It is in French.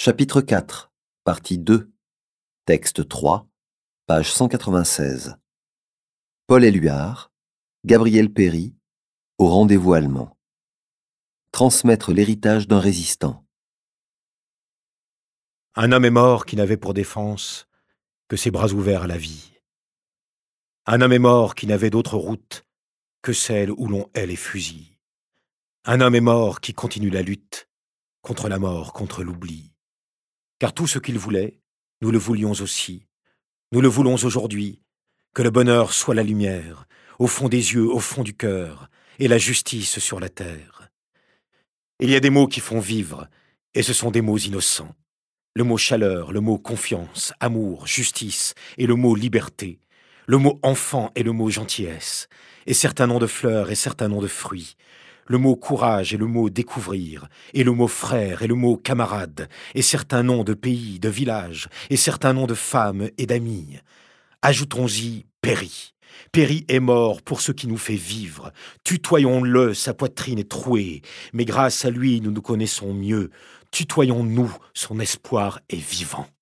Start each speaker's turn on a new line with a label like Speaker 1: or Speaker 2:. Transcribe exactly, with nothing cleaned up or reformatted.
Speaker 1: Chapitre quatre, partie deux, texte trois, page cent quatre-vingt-seize. Paul Éluard, Gabriel Péry, au rendez-vous allemand. Transmettre l'héritage d'un résistant.
Speaker 2: Un homme est mort qui n'avait pour défense que ses bras ouverts à la vie. Un homme est mort qui n'avait d'autre route que celle où l'on hait les fusils. Un homme est mort qui continue la lutte contre la mort, contre l'oubli. Car tout ce qu'il voulait, nous le voulions aussi. Nous le voulons aujourd'hui, que le bonheur soit la lumière, au fond des yeux, au fond du cœur, et la justice sur la terre. Il y a des mots qui font vivre, et ce sont des mots innocents. Le mot chaleur, le mot confiance, amour, justice, et le mot liberté. Le mot enfant et le mot gentillesse, et certains noms de fleurs et certains noms de fruits. Le mot courage et le mot découvrir, et le mot frère et le mot camarade, et certains noms de pays, de villages, et certains noms de femmes et d'amis. Ajoutons-y Péry. Péry est mort pour ce qui nous fait vivre. Tutoyons-le, sa poitrine est trouée, mais grâce à lui nous nous connaissons mieux. Tutoyons-nous, son espoir est vivant.